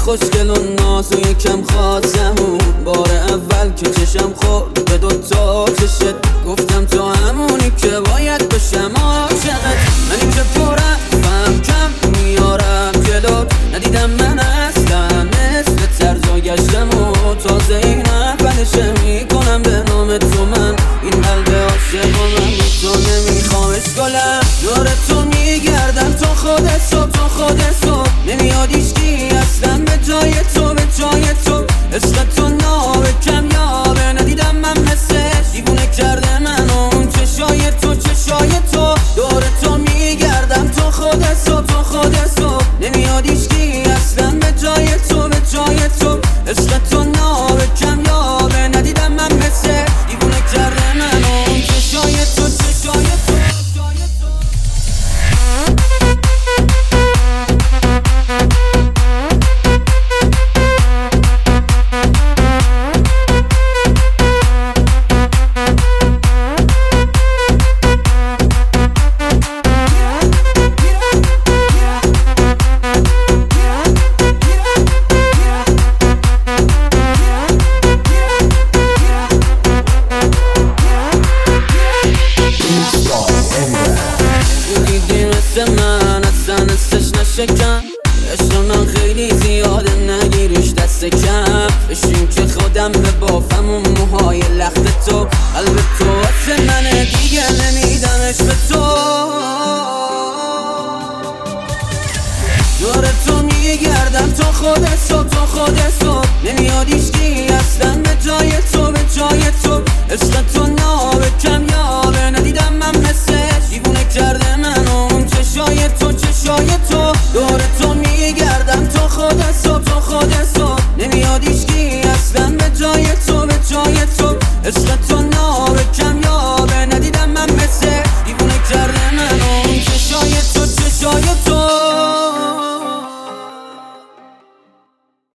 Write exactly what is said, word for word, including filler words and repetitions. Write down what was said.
خوشگل و ناز و یکم خاصمون. بار اول که چشم خورد به دوتا چشت گفتم تو همونی که باید باشم عاشقت. منی که پرم فهم کم میارم جلوت، ندیدم من اصلا مثل ترزا گشتم و تازه این اولشه میکنم به نام تو من این قلب عاشق و من تو نمیخوامش گلم. دور تو میگردم تو خودت صبح تو خودت صبح نمیاد ایشکی اصلا به جای تو به جای تو. عشق تو نابه کم یابه ندیدم من مثلش، دیوونه کرده من اون چشای تو چشای تو. دور تو میگردم تو خودت صبح تو خودت صبح نمیاد ایشکی اصلا به جای تو به جای تو. عشق تو نابه کم یابه ندیدم من مثلش، دیوونه کرده من اون چشای تو چشای تو. من اصلا استش نشکم، عشق من خیلی زیاده نگیریش دست کم. بشین که خودم به بافم اون موهای لخت تو، قلب تو واسه منه دیگه نمیدمش به تو. دور تو میگردم تو خودت صبح تو خودت صبح نمیاد ایشکی اصلا به جای